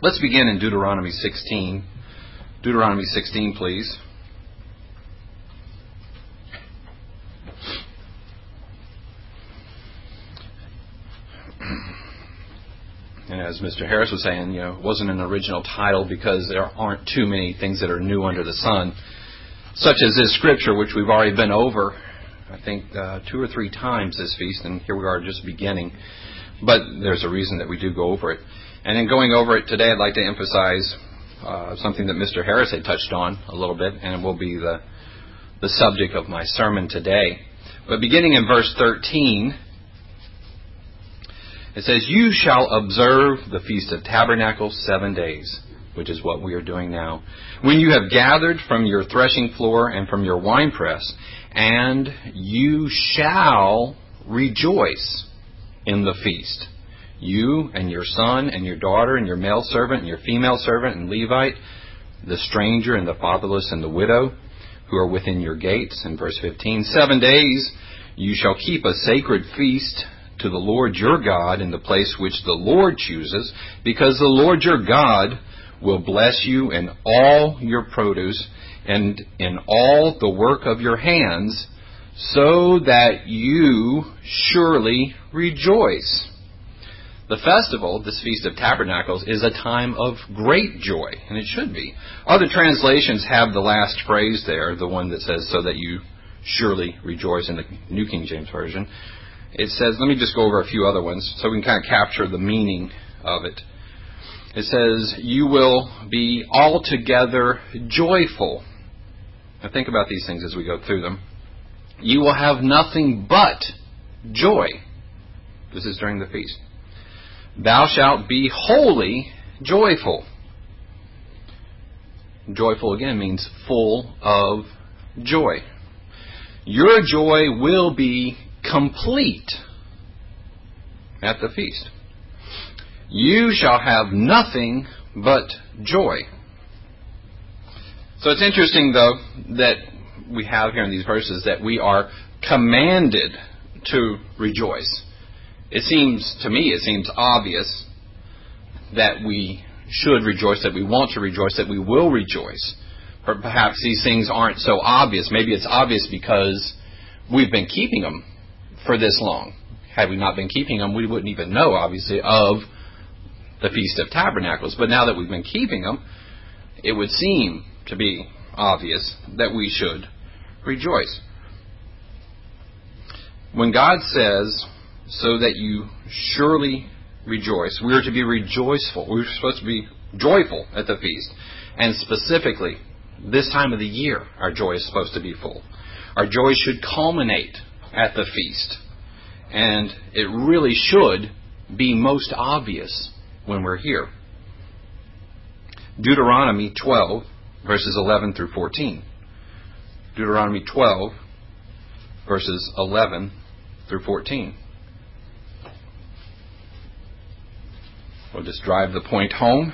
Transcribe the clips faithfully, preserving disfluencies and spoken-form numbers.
Let's begin in Deuteronomy sixteen. Deuteronomy sixteen, please. And as Mister Harris was saying, you know, it wasn't an original title because there aren't too many things that are new under the sun, such as this scripture, which we've already been over, I think, uh, two or three times this feast, and here we are just beginning. But there's a reason that we do go over it. And in going over it today, I'd like to emphasize uh, something that Mister Harris had touched on a little bit, and it will be the, the subject of my sermon today. But beginning in verse thirteen, it says, "You shall observe the Feast of Tabernacles seven days, which is what we are doing now, when you have gathered from your threshing floor and from your winepress, and you shall rejoice in the feast. You and your son and your daughter and your male servant and your female servant and Levite, the stranger and the fatherless and the widow, who are within your gates." In verse fifteen, "Seven days you shall keep a sacred feast to the Lord your God in the place which the Lord chooses, because the Lord your God will bless you in all your produce and in all the work of your hands, so that you surely rejoice." The festival, this Feast of Tabernacles, is a time of great joy, and it should be. Other translations have the last phrase there, the one that says, "so that you surely rejoice," in the New King James Version. It says, let me just go over a few other ones so we can kind of capture the meaning of it. It says, "You will be altogether joyful." Now think about these things as we go through them. "You will have nothing but joy." This is during the feast. "Thou shalt be wholly joyful." Joyful again means full of joy. "Your joy will be complete at the feast." "You shall have nothing but joy." So it's interesting, though, that we have here in these verses that we are commanded to rejoice. It seems, to me, it seems obvious that we should rejoice, that we want to rejoice, that we will rejoice. Or perhaps these things aren't so obvious. Maybe it's obvious because we've been keeping them for this long. Had we not been keeping them, we wouldn't even know, obviously, of the Feast of Tabernacles. But now that we've been keeping them, it would seem to be obvious that we should rejoice. When God says, "so that you surely rejoice," we are to be rejoiceful. We're supposed to be joyful at the feast. And specifically, this time of the year, our joy is supposed to be full. Our joy should culminate at the feast. And it really should be most obvious when we're here. Deuteronomy twelve, verses eleven through fourteen. Deuteronomy twelve, verses eleven through fourteen. We'll just drive the point home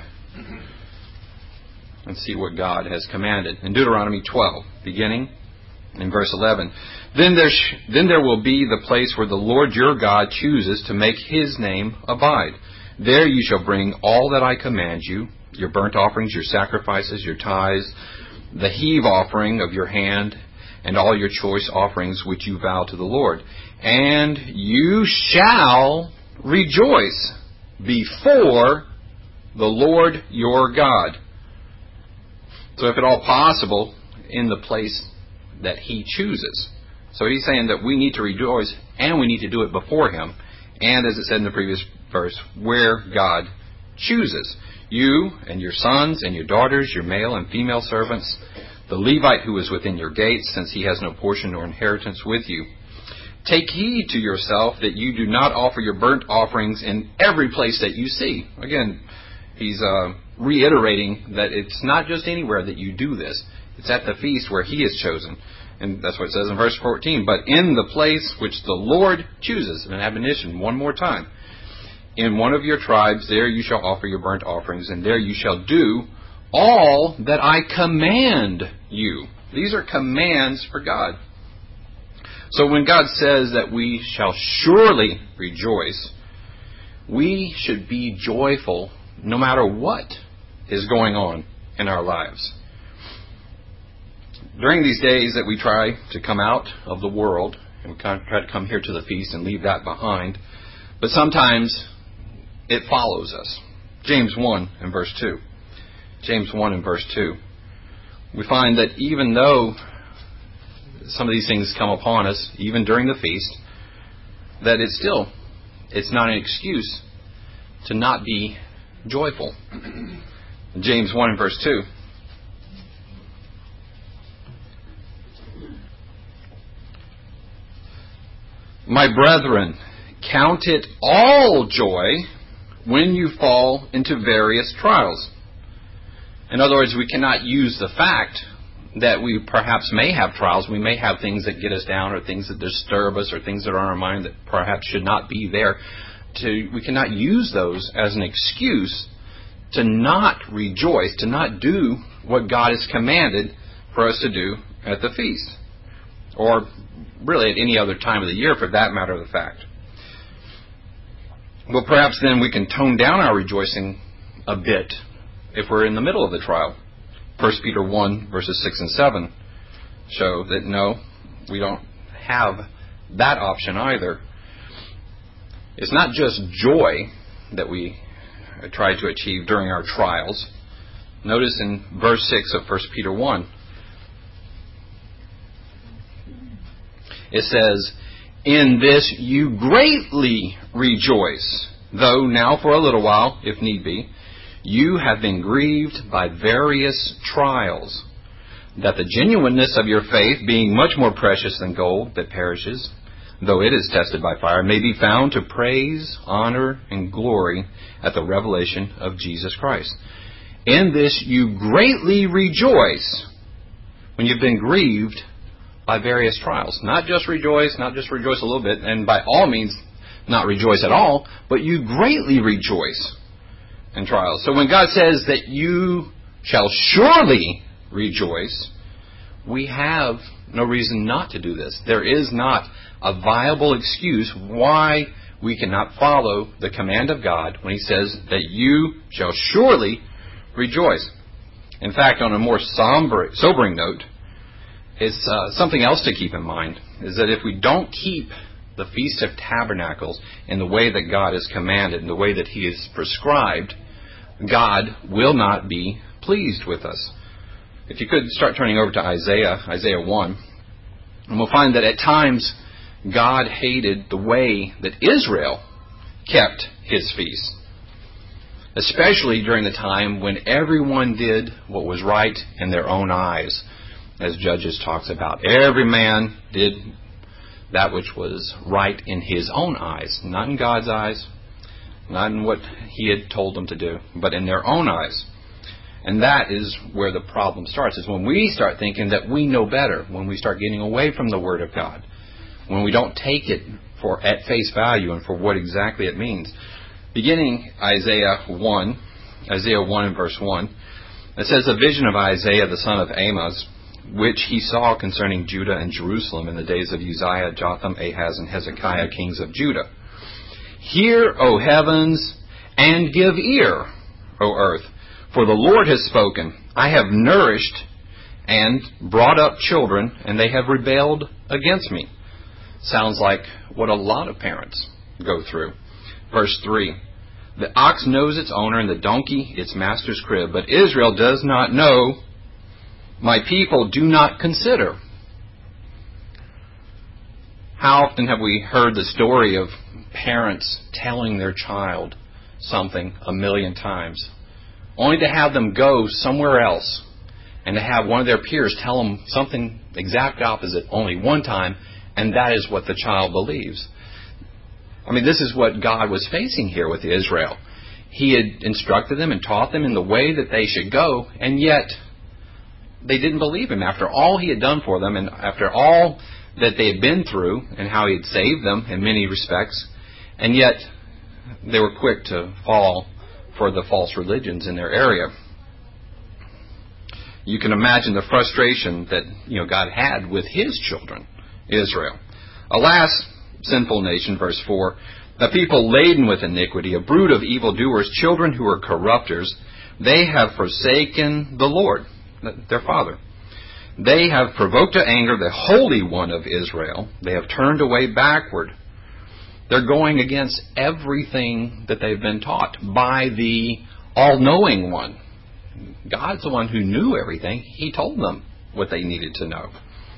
and see what God has commanded. In Deuteronomy twelve, beginning in verse eleven, then there, sh- then there will be the place where the Lord your God chooses to make His name abide. There you shall bring all that I command you, your burnt offerings, your sacrifices, your tithes, the heave offering of your hand, and all your choice offerings which you vow to the Lord. And you shall rejoice before the Lord your God. So if at all possible, in the place that He chooses. So He's saying that we need to rejoice and we need to do it before Him. And as it said in the previous verse, where God chooses. You and your sons and your daughters, your male and female servants, the Levite who is within your gates, since he has no portion nor inheritance with you. Take heed to yourself that you do not offer your burnt offerings in every place that you see. Again, he's uh, reiterating that it's not just anywhere that you do this. It's at the feast where He is chosen. And that's what it says in verse fourteen. But in the place which the Lord chooses, an admonition one more time. In one of your tribes, there you shall offer your burnt offerings, and there you shall do all that I command you. These are commands for God. So when God says that we shall surely rejoice, we should be joyful no matter what is going on in our lives. During these days that we try to come out of the world, and we kind of try to come here to the feast and leave that behind, but sometimes it follows us. James one and verse two. James one and verse two. We find that even though some of these things come upon us, even during the feast, that it's still, it's not an excuse to not be joyful. James one and verse two. My brethren, count it all joy when you fall into various trials. In other words, we cannot use the fact that we perhaps may have trials. We may have things that get us down, or things that disturb us, or things that are on our mind that perhaps should not be there. To, we cannot use those as an excuse to not rejoice, to not do what God has commanded for us to do at the feast, or really at any other time of the year, for that matter of the fact. Well, perhaps then we can tone down our rejoicing a bit if we're in the middle of the trial. First Peter one, verses six and seven show that no, we don't have that option either. It's not just joy that we try to achieve during our trials. Notice in verse six of First Peter one, it says, in this you greatly rejoice, though now for a little while, if need be, you have been grieved by various trials, that the genuineness of your faith, being much more precious than gold that perishes, though it is tested by fire, may be found to praise, honor, and glory at the revelation of Jesus Christ. In this you greatly rejoice when you've been grieved by various trials. Not just rejoice, not just rejoice a little bit, and by all means not rejoice at all, but you greatly rejoice in trials. So when God says that you shall surely rejoice, we have no reason not to do this. There is not a viable excuse why we cannot follow the command of God when He says that you shall surely rejoice. In fact, on a more somber, sobering note, it's uh, something else to keep in mind, is that if we don't keep the Feast of Tabernacles in the way that God has commanded, in the way that He has prescribed, God will not be pleased with us. If you could start turning over to Isaiah, Isaiah one, and we'll find that at times God hated the way that Israel kept His feast, especially during the time when everyone did what was right in their own eyes, as Judges talks about. Every man did that which was right in his own eyes, not in God's eyes, not in what He had told them to do, but in their own eyes. And that is where the problem starts, is when we start thinking that we know better, when we start getting away from the Word of God, when we don't take it for at face value and for what exactly it means. Beginning Isaiah one, Isaiah one and verse one, it says, a vision of Isaiah the son of Amoz, which he saw concerning Judah and Jerusalem in the days of Uzziah, Jotham, Ahaz, and Hezekiah, kings of Judah. Hear, O heavens, and give ear, O earth, for the Lord has spoken. I have nourished and brought up children, and they have rebelled against me. Sounds like what a lot of parents go through. Verse three, the ox knows its owner, and the donkey its master's crib, but Israel does not know. My people do not consider. How often have we heard the story of parents telling their child something a million times, only to have them go somewhere else and to have one of their peers tell them something exact opposite only one time, and that is what the child believes. I mean, this is what God was facing here with Israel. He had instructed them and taught them in the way that they should go, and yet they didn't believe Him after all He had done for them, and after all that they had been through, and how He had saved them in many respects, and yet they were quick to fall for the false religions in their area. You can imagine the frustration that, you know, God had with His children, Israel. Alas, sinful nation, verse four, the people laden with iniquity, a brood of evildoers, children who are corrupters, They have forsaken the Lord, their Father. They have provoked to anger the Holy One of Israel. They have turned away backward. They're going against everything that they've been taught by the all-knowing one. God's the one who knew everything. He told them what they needed to know.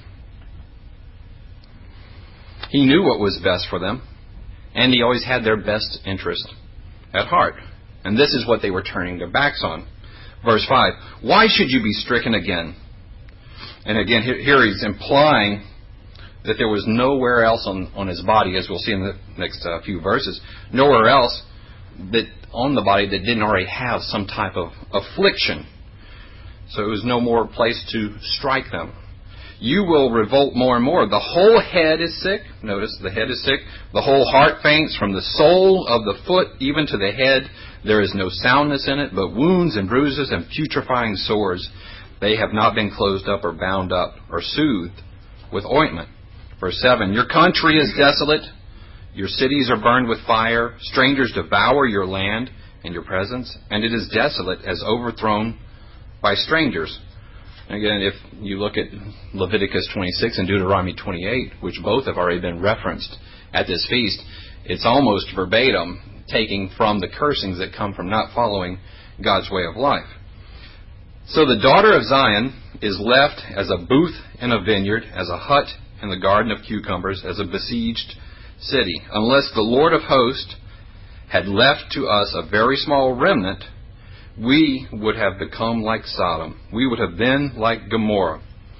He knew what was best for them, and He always had their best interest at heart. And this is what they were turning their backs on. Verse five, why should you be stricken again? And again, here He's implying that there was nowhere else on, on His body, as we'll see in the next uh, few verses, nowhere else that on the body that didn't already have some type of affliction. So it was no more place to strike them. You will revolt more and more. The whole head is sick. Notice, the head is sick. The whole heart faints, from the sole of the foot even to the head. There is no soundness in it, but wounds and bruises and putrefying sores. They have not been closed up or bound up or soothed with ointment. Verse seven, your country is desolate. Your cities are burned with fire. Strangers devour your land in your presence, and it is desolate as overthrown by strangers. Again, if you look at Leviticus twenty-six and Deuteronomy twenty-eight, which both have already been referenced at this feast, it's almost verbatim, taking from the cursings that come from not following God's way of life. So the daughter of Zion is left as a booth in a vineyard, as a hut in the garden of cucumbers, as a besieged city. Unless the Lord of hosts had left to us a very small remnant, we would have become like Sodom. We would have been like Gomorrah.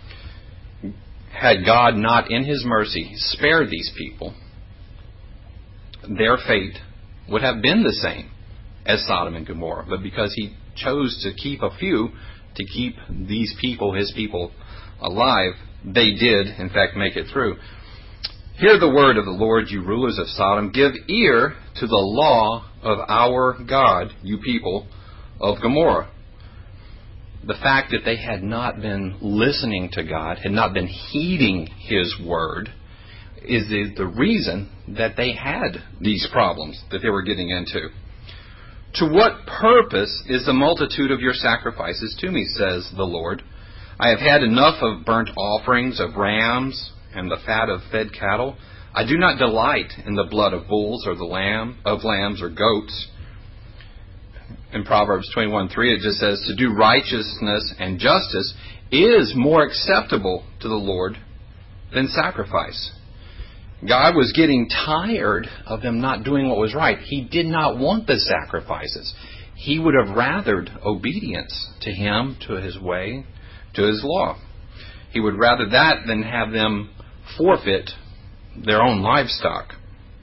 Had God not in His mercy spared these people, their fate would have been the same as Sodom and Gomorrah. But because He chose to keep a few, to keep these people, His people, alive, they did, in fact, make it through. Hear the word of the Lord, you rulers of Sodom. Give ear to the law of our God, you people of Gomorrah. The fact that they had not been listening to God, had not been heeding His word, is the, the reason that they had these problems that they were getting into. To what purpose is the multitude of your sacrifices to me, says the Lord? I have had enough of burnt offerings of rams and the fat of fed cattle. I do not delight in the blood of bulls or the lamb of lambs or goats. In Proverbs twenty-one three, it just says, to do righteousness and justice is more acceptable to the Lord than sacrifice. God was getting tired of them not doing what was right. He did not want the sacrifices. He would have rathered obedience to Him, to His way, to His law. He would rather that than have them forfeit their own livestock.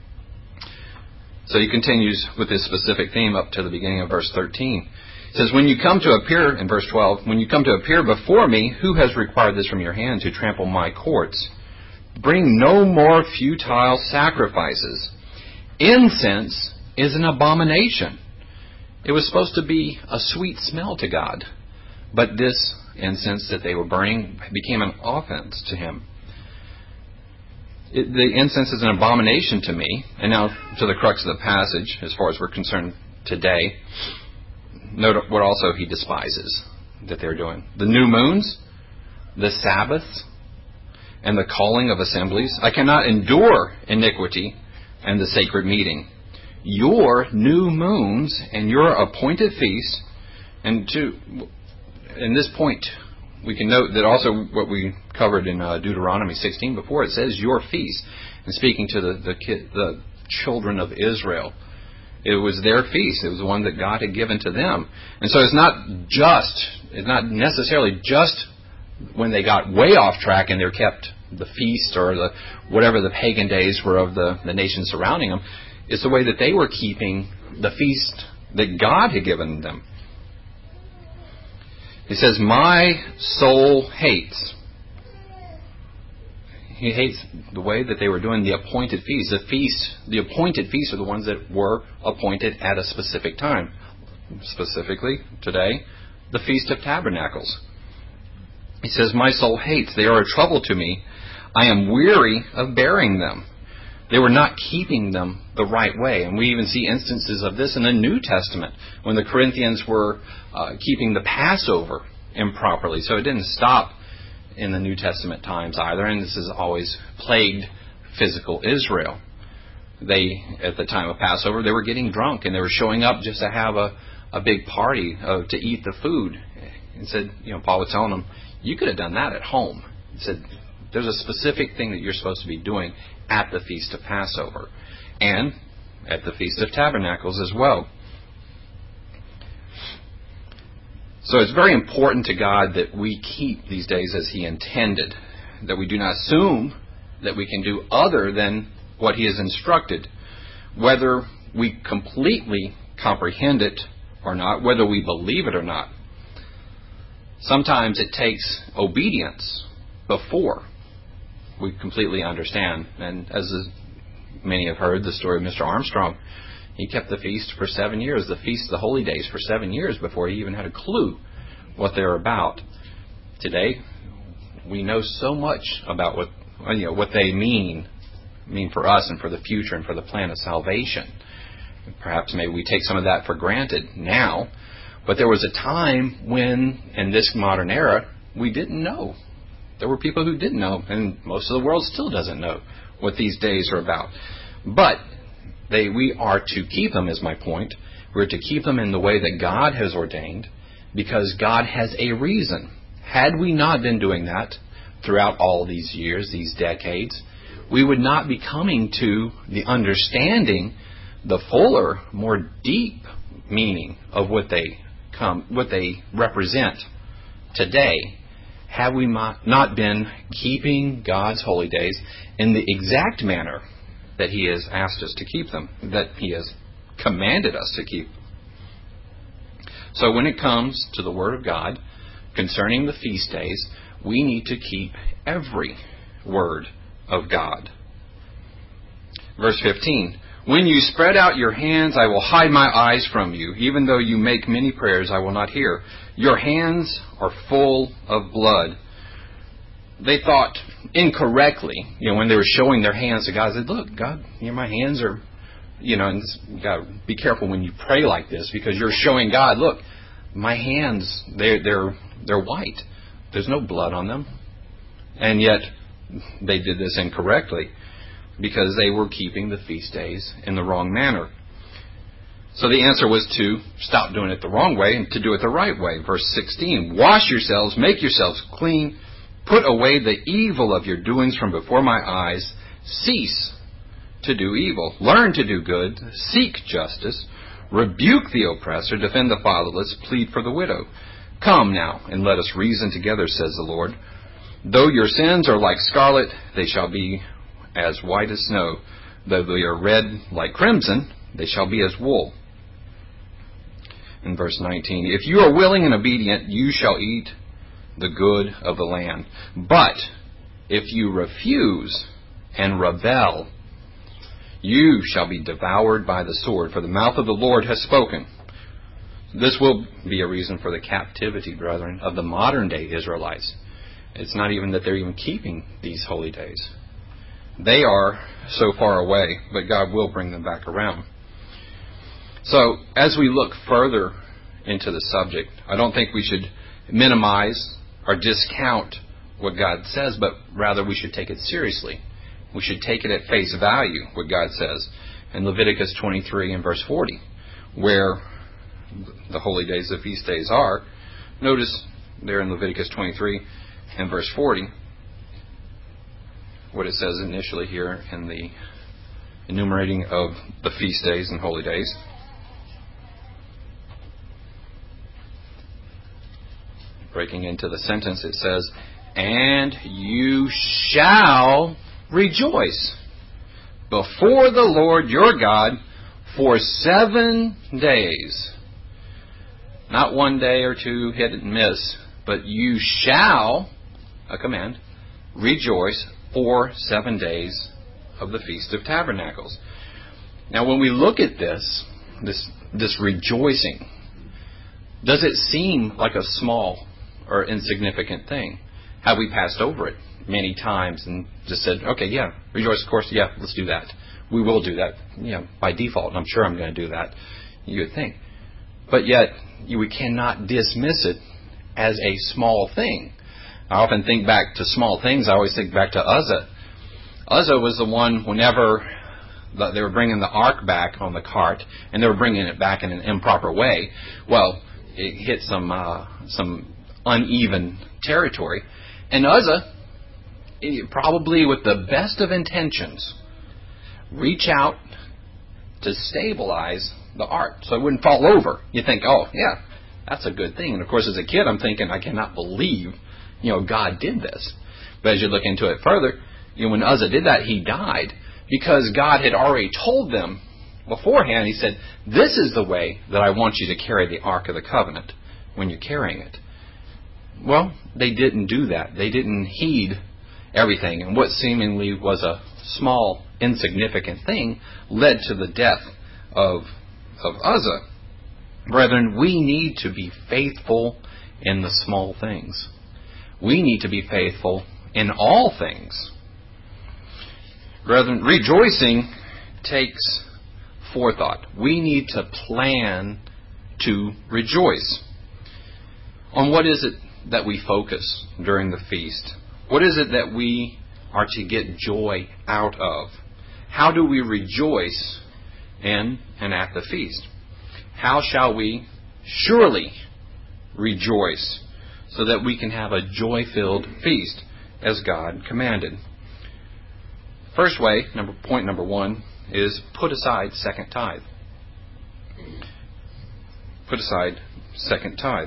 So he continues with this specific theme up to the beginning of verse thirteen. It says, when you come to appear, in verse twelve, when you come to appear before me, who has required this from your hand to trample my courts? Bring no more futile sacrifices. Incense is an abomination. It was supposed to be a sweet smell to God, but this incense that they were burning became an offense to Him. It, the incense is an abomination to me. And now to the crux of the passage, as far as we're concerned today, note what also He despises that they're doing. The new moons, the Sabbaths, and the calling of assemblies. I cannot endure iniquity and the sacred meeting. Your new moons and your appointed feasts, and to in this point, we can note that also what we covered in uh, Deuteronomy sixteen before, it says your feast. And speaking to the, the, kid, the children of Israel, it was their feast. It was the one that God had given to them. And so it's not just, it's not necessarily just when they got way off track and they kept the feast or the whatever the pagan days were of the, the nations surrounding them. It's the way that they were keeping the feast that God had given them. He says, my soul hates. He hates the way that they were doing the appointed feasts. The feasts, the appointed feasts are the ones that were appointed at a specific time. Specifically, today, the Feast of Tabernacles. He says, my soul hates. They are a trouble to me. I am weary of bearing them. They were not keeping them the right way. And we even see instances of this in the New Testament when the Corinthians were uh, keeping the Passover improperly. So it didn't stop in the New Testament times either, and this has always plagued physical Israel. They, at the time of Passover, they were getting drunk and they were showing up just to have a, a big party uh, to eat the food. And said, you know, Paul was telling them, you could have done that at home. He said, there's a specific thing that you're supposed to be doing at the Feast of Passover and at the Feast of Tabernacles as well. So it's very important to God that we keep these days as He intended, that we do not assume that we can do other than what He has instructed, whether we completely comprehend it or not, whether we believe it or not. Sometimes it takes obedience before we completely understand. And as many have heard the story of Mister Armstrong, he kept the feast for seven years, the feast of the holy days for seven years before he even had a clue what they're about. Today, we know so much about what you know what they mean, mean for us and for the future and for the plan of salvation. Perhaps maybe we take some of that for granted now, but there was a time when, in this modern era, we didn't know. There were people who didn't know, and most of the world still doesn't know what these days are about. But they, we are to keep them, is my point. We're to keep them in the way that God has ordained, because God has a reason. Had we not been doing that throughout all these years, these decades, we would not be coming to the understanding, the fuller, more deep meaning of what they come, what they represent today, had we not been keeping God's holy days in the exact manner that He has asked us to keep them, that He has commanded us to keep. So when it comes to the Word of God concerning the feast days, we need to keep every word of God. Verse fifteen, when you spread out your hands, I will hide my eyes from you. Even though you make many prayers, I will not hear. Your hands are full of blood. They thought incorrectly, you know, when they were showing their hands to God, they said, look, God, you know, my hands are, you know, and this, you got to be careful when you pray like this, because you're showing God, look, my hands, they're, they're, they're white. There's no blood on them. And yet, they did this incorrectly, because they were keeping the feast days in the wrong manner. So the answer was to stop doing it the wrong way and to do it the right way. Verse sixteen, wash yourselves, make yourselves clean, put away the evil of your doings from before my eyes, cease to do evil, learn to do good, seek justice, rebuke the oppressor, defend the fatherless, plead for the widow. Come now, and let us reason together, says the Lord. Though your sins are like scarlet, they shall be as white as snow. Though they are red like crimson, they shall be as wool. In verse nineteen, if you are willing and obedient, you shall eat the good of the land. But if you refuse and rebel, you shall be devoured by the sword, for the mouth of the Lord has spoken. This will be a reason for the captivity, brethren, of the modern day Israelites. It's not even that they're even keeping these holy days. They are so far away, but God will bring them back around. So, as we look further into the subject, I don't think we should minimize or discount what God says, but rather we should take it seriously. We should take it at face value, what God says in Leviticus twenty-three and verse forty, where the holy days, the feast days are. Notice there in Leviticus twenty-three and verse forty, what it says initially here in the enumerating of the feast days and holy days. Breaking into the sentence, it says, and you shall rejoice before the Lord your God for seven days. Not one day or two hit and miss, but you shall, a command, rejoice for seven days of the Feast of Tabernacles. Now when we look at this, this, this rejoicing, does it seem like a small or insignificant thing? have we passed over it many times and just said, okay, yeah, rejoice, of course, yeah, let's do that. We will do that, you know, by default, and I'm sure I'm going to do that, you would think. But yet, you, we cannot dismiss it as a small thing. I often think back to small things. I always think back to Uzzah. Uzzah was the one whenever they were bringing the ark back on the cart, and they were bringing it back in an improper way. Well, it hit some uh, some uneven territory. And Uzzah, probably with the best of intentions, reach out to stabilize the ark so it wouldn't fall over. You think, oh, yeah, that's a good thing. And of course, as a kid, I'm thinking, I cannot believe, you know, God did this. But as you look into it further, you know, when Uzzah did that, he died because God had already told them beforehand. He said, this is the way that I want you to carry the Ark of the Covenant when you're carrying it. Well, they didn't do that. They didn't heed everything. And what seemingly was a small, insignificant thing led to the death of, of Uzzah. Brethren, we need to be faithful in the small things. We need to be faithful in all things. Brethren, rejoicing takes forethought. We need to plan to rejoice. On what is it that we focus during the feast? What is it that we are to get joy out of? How do we rejoice in and at the feast? How shall we surely rejoice so that we can have a joy-filled feast as God commanded? First way, number point number one, is put aside second tithe. Put aside second tithe.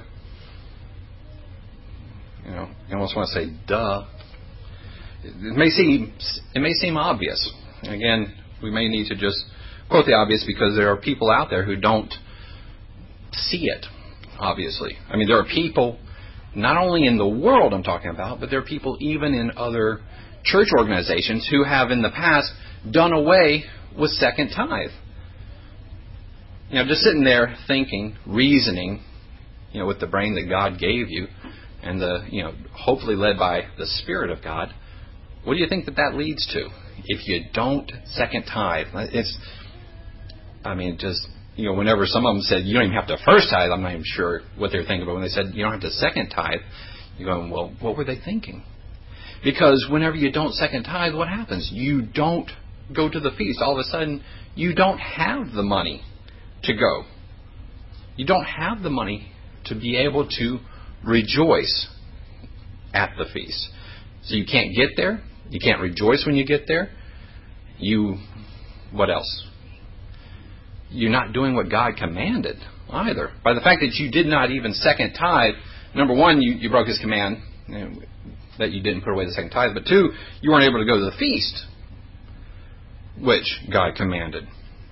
You know, you almost want to say, duh. It may seem it may seem obvious. Again, we may need to just quote the obvious because there are people out there who don't see it, obviously. I mean, there are people, not only in the world I'm talking about, but there are people even in other church organizations who have in the past done away with second tithe. You know, just sitting there thinking, reasoning, you know, with the brain that God gave you, and the, you know, hopefully led by the Spirit of God. What do you think that that leads to? If you don't second tithe, it's, I mean, just, you know, whenever some of them said, you don't even have to first tithe, I'm not even sure what they're thinking, but when they said, you don't have to second tithe, you're going, well, what were they thinking? Because whenever you don't second tithe, what happens? You don't go to the feast. All of a sudden, you don't have the money to go. You don't have the money to be able to rejoice at the feast. So you can't get there. You can't rejoice when you get there. You, what else? You're not doing what God commanded either. By the fact that you did not even second tithe, number one, you, you broke His command, you know, that you didn't put away the second tithe. But two, you weren't able to go to the feast, which God commanded.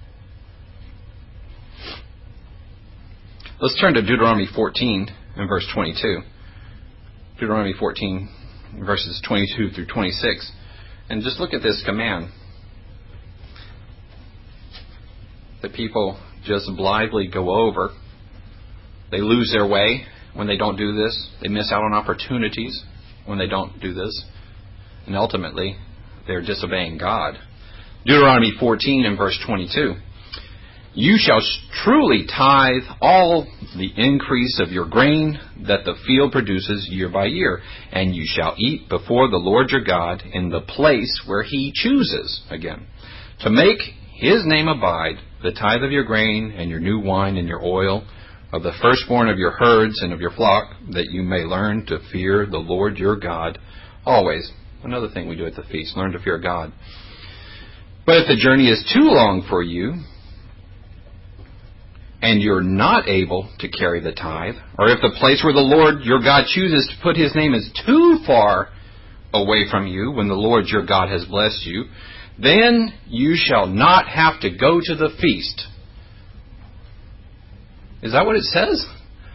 Let's turn to Deuteronomy fourteen and verse twenty-two. Deuteronomy fourteen, verses twenty-two through twenty-six. And just look at this command. The people just blithely go over. They lose their way when they don't do this. They miss out on opportunities when they don't do this. And ultimately, they're disobeying God. Deuteronomy fourteen and verse twenty-two. You shall truly tithe all the increase of your grain that the field produces year by year, and you shall eat before the Lord your God in the place where He chooses, again, to make His name abide, the tithe of your grain and your new wine and your oil, of the firstborn of your herds and of your flock, that you may learn to fear the Lord your God always. Another thing we do at the feast, learn to fear God. But if the journey is too long for you, and you're not able to carry the tithe, or if the place where the Lord your God chooses to put His name is too far away from you when the Lord your God has blessed you, then you shall not have to go to the feast. Is that what it says?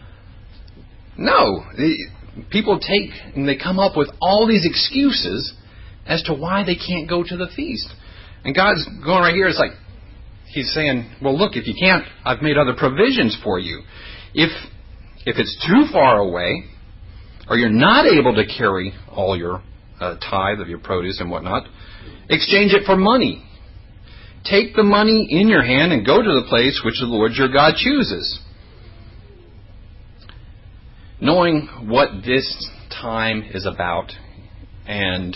No. People take and they come up with all these excuses as to why they can't go to the feast. And God's going right here, it's like, He's saying, well, look, if you can't, I've made other provisions for you. If if it's too far away, or you're not able to carry all your uh, tithe of your produce and whatnot, exchange it for money. Take the money in your hand and go to the place which the Lord your God chooses. Knowing what this time is about and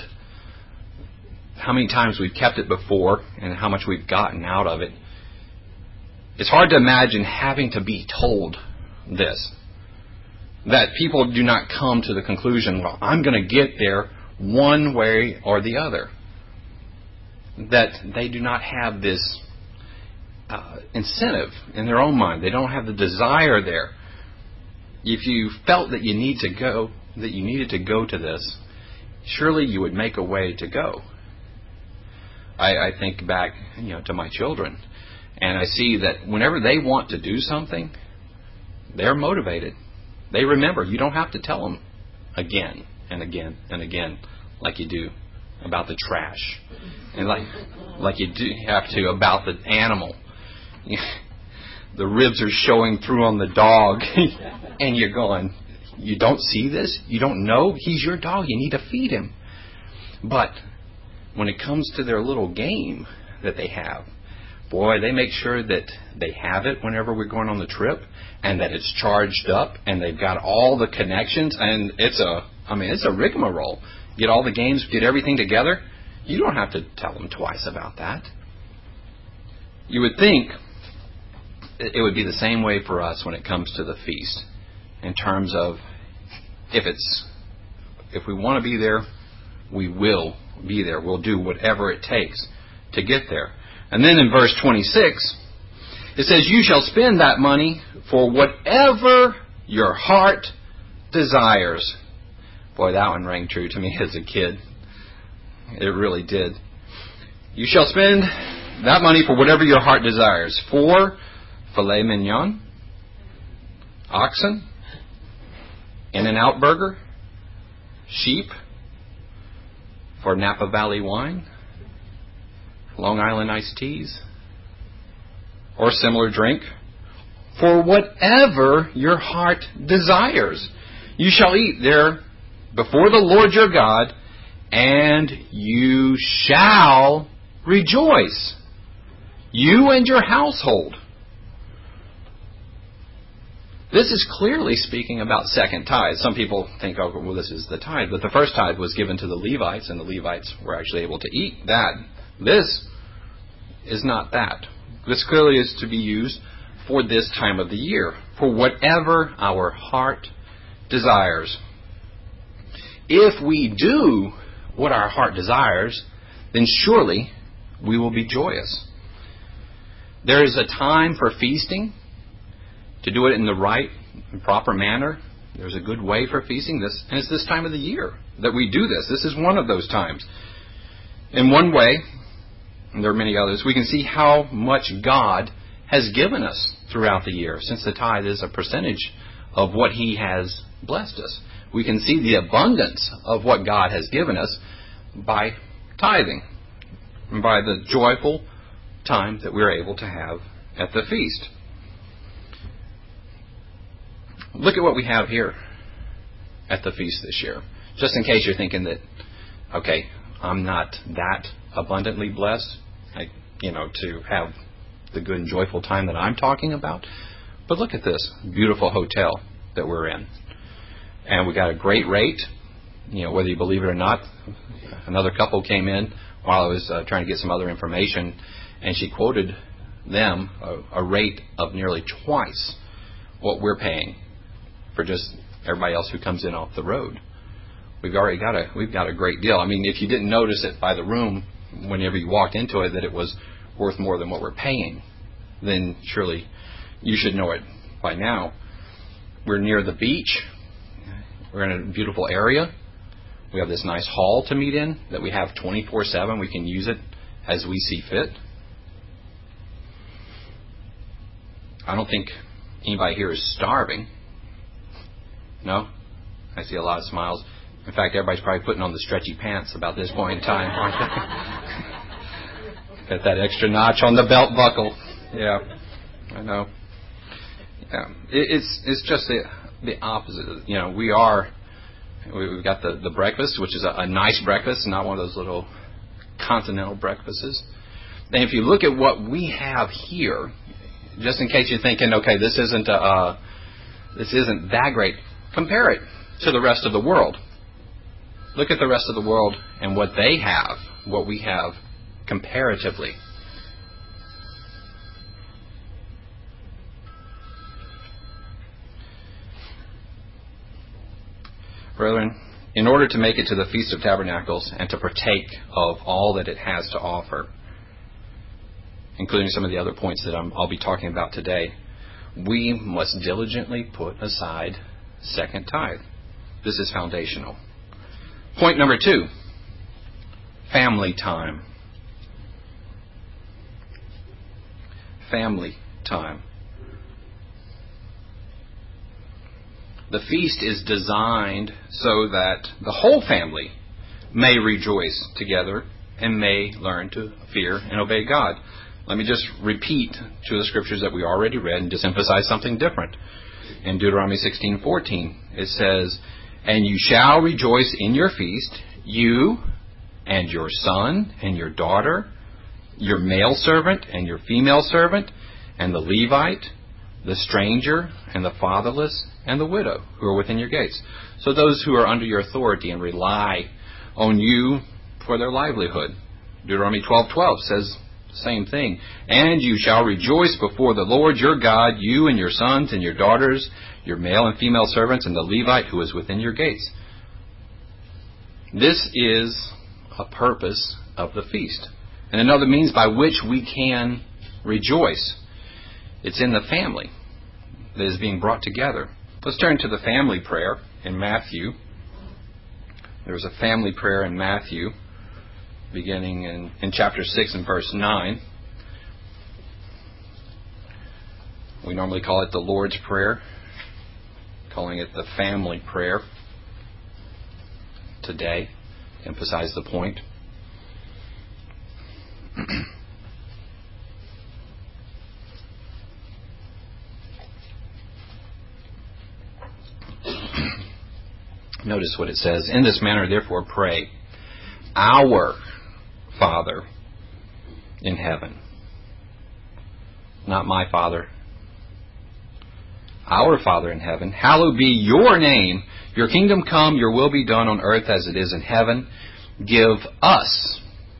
how many times we've kept it before and how much we've gotten out of it, it's hard to imagine having to be told this. That people do not come to the conclusion, well, I'm going to get there one way or the other. That they do not have this uh, incentive in their own mind. They don't have the desire there. If you felt that you need to go, that you needed to go to this, surely you would make a way to go. I, I think back, you know, to my children, and I see that whenever they want to do something, they're motivated. They remember. You don't have to tell them again and again and again like you do about the trash, and like like you do have to about the animal. The ribs are showing through on the dog, and you're going, you don't see this? You don't know? He's your dog. You need to feed him. But when it comes to their little game that they have, boy, they make sure that they have it whenever we're going on the trip, and that it's charged up, and they've got all the connections, and it's a, I mean, it's a rigmarole. Get all the games, get everything together. You don't have to tell them twice about that. You would think it would be the same way for us when it comes to the feast, in terms of if it's, if we want to be there, we will be there. We'll do whatever it takes to get there. And then in verse twenty-six, it says, you shall spend that money for whatever your heart desires. Boy, that one rang true to me as a kid. It really did. You shall spend that money for whatever your heart desires. For filet mignon, oxen, In-N-Out burger, sheep, for Napa Valley wine, Long Island iced teas, or similar drink, for whatever your heart desires. You shall eat there before the Lord your God, and you shall rejoice, you and your household. This is clearly speaking about second tithe. Some people think, oh, well, this is the tithe. But the first tithe was given to the Levites, and the Levites were actually able to eat that. This is not that. This clearly is to be used for this time of the year, for whatever our heart desires. If we do what our heart desires, then surely we will be joyous. There is a time for feasting. To do it in the right and proper manner, there's a good way for feasting. This, and it's this time of the year that we do this. This is one of those times. In one way, and there are many others, we can see how much God has given us throughout the year, since the tithe is a percentage of what He has blessed us. We can see the abundance of what God has given us by tithing, and by the joyful time that we're able to have at the feast. Look at what we have here at the feast this year. Just in case you're thinking that, okay, I'm not that abundantly blessed, I, you know, to have the good and joyful time that I'm talking about. But look at this beautiful hotel that we're in. And we got a great rate. You know, whether you believe it or not, another couple came in while I was uh, trying to get some other information, and she quoted them a, a rate of nearly twice what we're paying for just everybody else who comes in off the road. We've already got a we've got a great deal. I mean, if you didn't notice it by the room whenever you walked into it that it was worth more than what we're paying, then surely you should know it by now. We're near the beach. We're in a beautiful area. We have this nice hall to meet in that we have twenty-four seven. We can use it as we see fit. I don't think anybody here is starving. No? I see a lot of smiles. In fact, everybody's probably putting on the stretchy pants about this point in time, aren't they? Got that extra notch on the belt buckle. Yeah, I know. Yeah, it, it's it's just the the opposite. You know, we are We've got the, the breakfast, which is a, a nice breakfast, not one of those little continental breakfasts. And if you look at what we have here, just in case you're thinking, okay, this isn't a, uh, this isn't that great, compare it to the rest of the world. Look at the rest of the world and what they have, what we have comparatively. Brethren, in order to make it to the Feast of Tabernacles and to partake of all that it has to offer, including some of the other points that I'm, I'll be talking about today, we must diligently put aside second tithe. This is foundational. Point number two, family time. Family time. The feast is designed so that the whole family may rejoice together and may learn to fear and obey God. Let me just repeat two of the scriptures that we already read and just emphasize something different. In Deuteronomy sixteen fourteen, it says, "And you shall rejoice in your feast, you and your son and your daughter, your male servant and your female servant, and the Levite, the stranger and the fatherless, and the widow who are within your gates." So those who are under your authority and rely on you for their livelihood. Deuteronomy twelve twelve says the same thing. "And you shall rejoice before the Lord your God, you and your sons and your daughters, your male and female servants, and the Levite who is within your gates." This is a purpose of the feast, and another means by which we can rejoice. It's in the family that is being brought together. Let's turn to the family prayer in Matthew. There's a family prayer in Matthew, beginning in, in chapter six and verse nine. We normally call it the Lord's Prayer, calling it the family prayer today, to emphasize the point. Notice what it says. "In this manner, therefore, pray, Our Father in heaven." Not my Father. Our Father in heaven, hallowed be your name. Your kingdom come, your will be done on earth as it is in heaven. Give us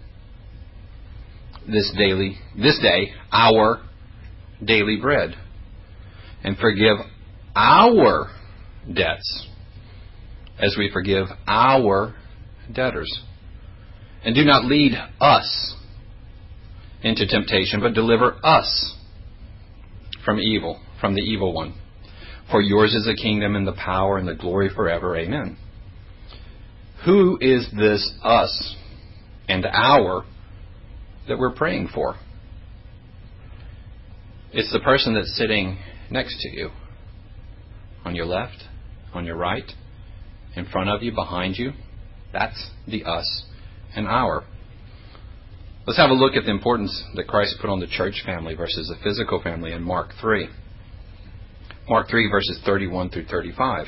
this daily, this day, our daily bread. And forgive our debts as we forgive our debtors. And do not lead us into temptation, but deliver us from evil, from the evil one. For yours is the kingdom and the power and the glory forever. Amen. Who is this us and our that we're praying for? It's the person that's sitting next to you, on your left, on your right, in front of you, behind you. That's the us and our. Let's have a look at the importance that Christ put on the church family versus the physical family in Mark three. Mark three, verses thirty-one through thirty-five.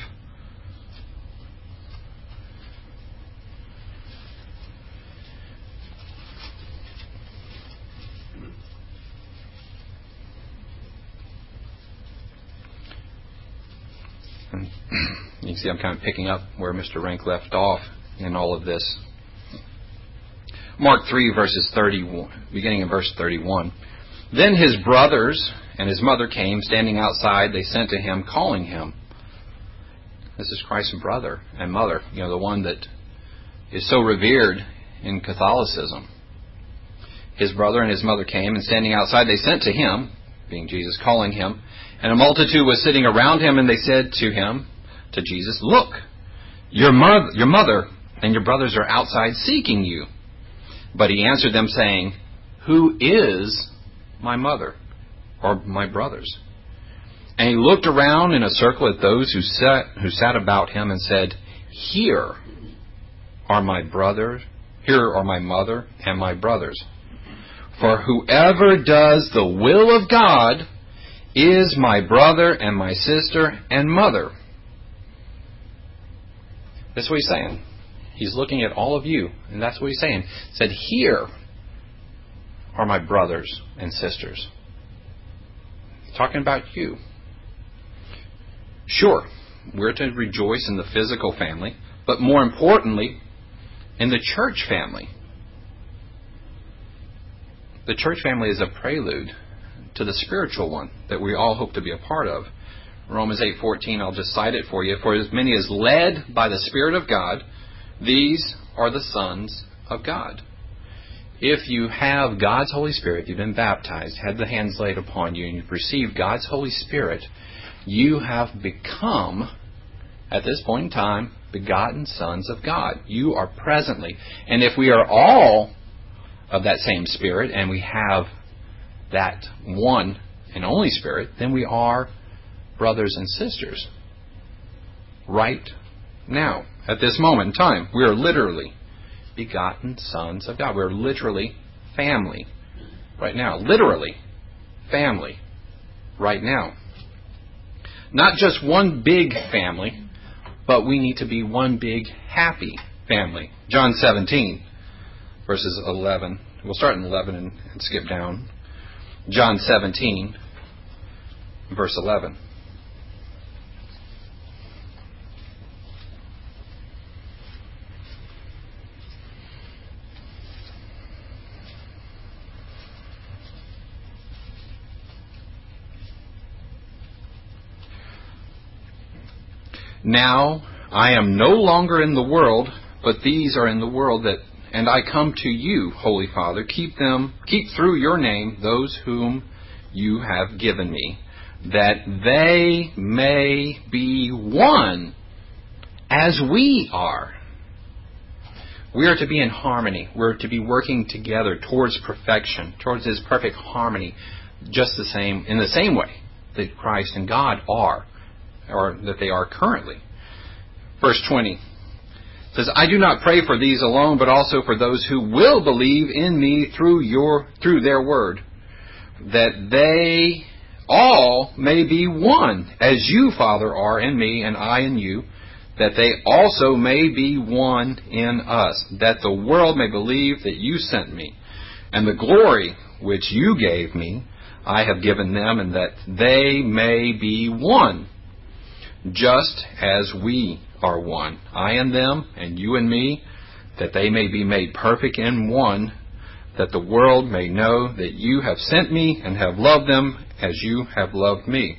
And you can see I'm kind of picking up where Mister Rank left off in all of this. Mark three, verses thirty-one, beginning in verse thirty-one. "Then his brothers and his mother came, standing outside. They sent to him, calling him." This is Christ's brother and mother, you know, the one that is so revered in Catholicism. His brother and his mother came, and standing outside, they sent to him, being Jesus, calling him. And a multitude was sitting around him, and they said to him, to Jesus, "Look, your mother, your mother and your brothers are outside seeking you." But he answered them, saying, "Who is my mother or my brothers?" And he looked around in a circle at those who sat who sat about him and said, "Here are my brothers, here are my mother and my brothers. For whoever does the will of God is my brother and my sister and mother." That's what he's saying. He's looking at all of you, and that's what he's saying. He said, here are my brothers and sisters. He's talking about you. Sure, we're to rejoice in the physical family, but more importantly, in the church family. The church family is a prelude to the spiritual one that we all hope to be a part of. Romans eight fourteen, I'll just cite it for you. For as many as led by the Spirit of God, these are the sons of God. If you have God's Holy Spirit, you've been baptized, had the hands laid upon you, and you've received God's Holy Spirit, you have become, at this point in time, begotten sons of God. You are presently. And if we are all of that same Spirit, and we have that one and only Spirit, then we are brothers and sisters. Right now, at this moment in time, we are literally begotten sons of God. We're literally family right now. Literally family right now. Not just one big family, but we need to be one big happy family. John seventeen, verses eleven. We'll start in eleven and, and skip down. John seventeen, verse eleven. Now I am no longer in the world, but these are in the world, that and I come to you, Holy Father. Keep them, keep through your name those whom you have given me, that they may be one as we are. We are to be in harmony. We're to be working together towards perfection, towards His perfect harmony, just the same, in the same way that Christ and God are, or that they are currently. Verse twenty says, I do not pray for these alone, but also for those who will believe in me through your through their word, that they all may be one, as you, Father, are in me and I in you, that they also may be one in us, that the world may believe that you sent me. And the glory which you gave me, I have given them, and that they may be one, just as we are one, I and them, and you and me, that they may be made perfect in one, that the world may know that you have sent me and have loved them as you have loved me.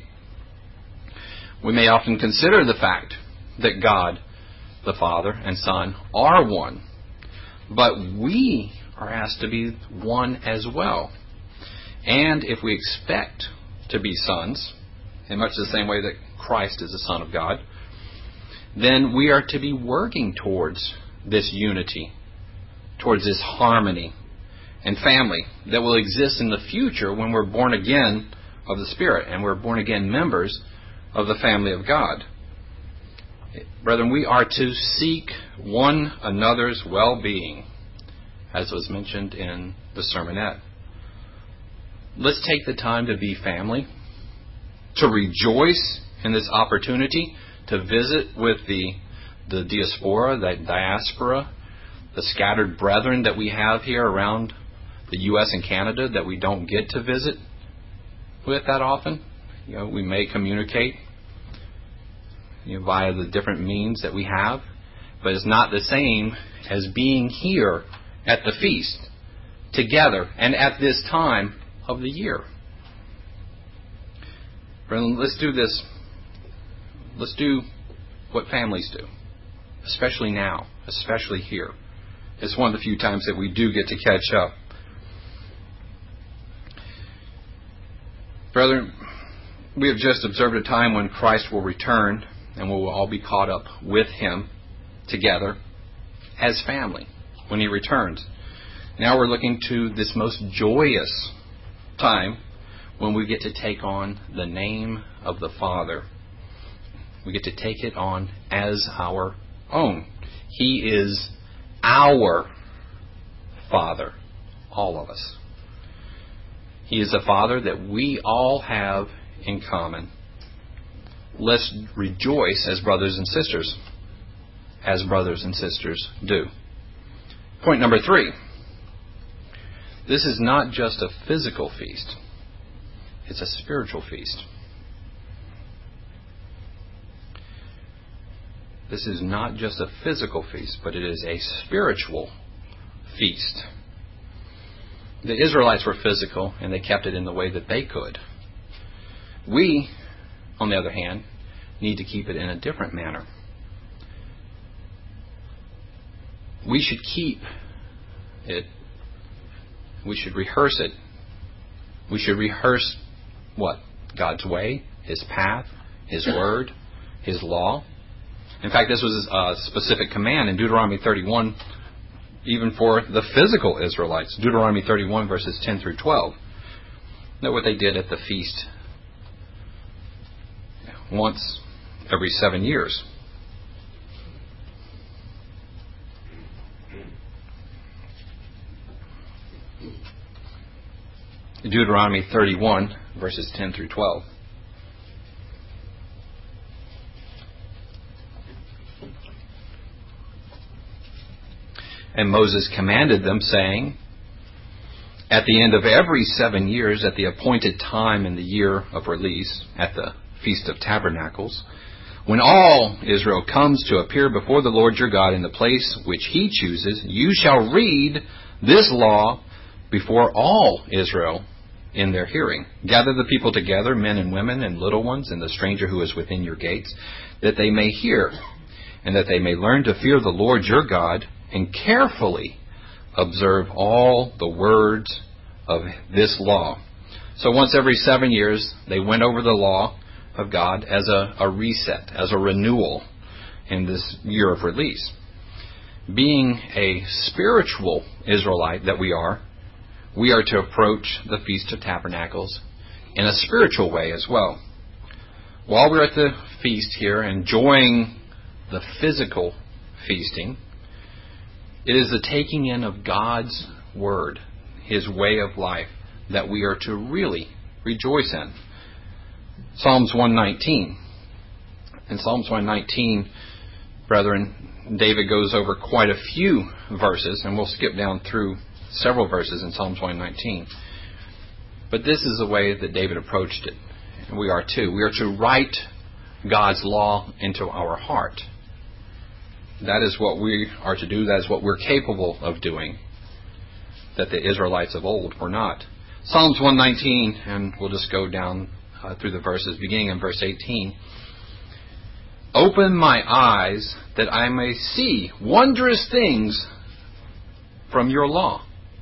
We may often consider the fact that God, the Father and Son, are one, but we are asked to be one as well. And if we expect to be sons, in much the same way that Christ is the Son of God, then we are to be working towards this unity, towards this harmony and family that will exist in the future when we're born again of the Spirit and we're born again members of the family of God. Brethren, we are to seek one another's well-being, as was mentioned in the sermonette. Let's take the time to be family, to rejoice in this opportunity to visit with the the diaspora, the diaspora, the scattered brethren that we have here around the U S and Canada that we don't get to visit with that often. You know, we may communicate, you know, via the different means that we have, but it's not the same as being here at the feast together and at this time of the year. Brethren, let's do this. Let's do what families do, especially now, especially here. It's one of the few times that we do get to catch up. Brethren, we have just observed a time when Christ will return and we will all be caught up with Him together as family when He returns. Now we're looking to this most joyous time when we get to take on the name of the Father. We get to take it on as our own. He is our Father, all of us. He is a Father that we all have in common. Let's rejoice as brothers and sisters as brothers and sisters do. Point number three. This is not just a physical feast. It's a spiritual feast. This is not just a physical feast, but it is a spiritual feast. The Israelites were physical, and they kept it in the way that they could. We, on the other hand, need to keep it in a different manner. We should keep it. We should rehearse it. We should rehearse what? God's way, His path, His word, His law. In fact, this was a specific command in Deuteronomy thirty-one, even for the physical Israelites. Deuteronomy thirty-one, verses ten through twelve. Note what they did at the feast once every seven years. Deuteronomy thirty-one, verses ten through twelve. And Moses commanded them, saying, at the end of every seven years, at the appointed time in the year of release, at the Feast of Tabernacles, when all Israel comes to appear before the Lord your God in the place which He chooses, you shall read this law before all Israel in their hearing. Gather the people together, men and women and little ones, and the stranger who is within your gates, that they may hear, and that they may learn to fear the Lord your God, and carefully observe all the words of this law. So once every seven years, they went over the law of God as a, a reset, as a renewal in this year of release. Being a spiritual Israelite that we are, we are to approach the Feast of Tabernacles in a spiritual way as well. While we're at the feast here, enjoying the physical feasting, it is the taking in of God's Word, His way of life, that we are to really rejoice in. Psalms one nineteen. In Psalms one nineteen, brethren, David goes over quite a few verses, and we'll skip down through several verses in Psalms one nineteen. But this is the way that David approached it. And we are too. We are to write God's law into our heart. That is what we are to do. That is what we're capable of doing, that the Israelites of old were not. Psalms one nineteen, and we'll just go down uh, through the verses, beginning in verse eighteen. Open my eyes that I may see wondrous things from your law.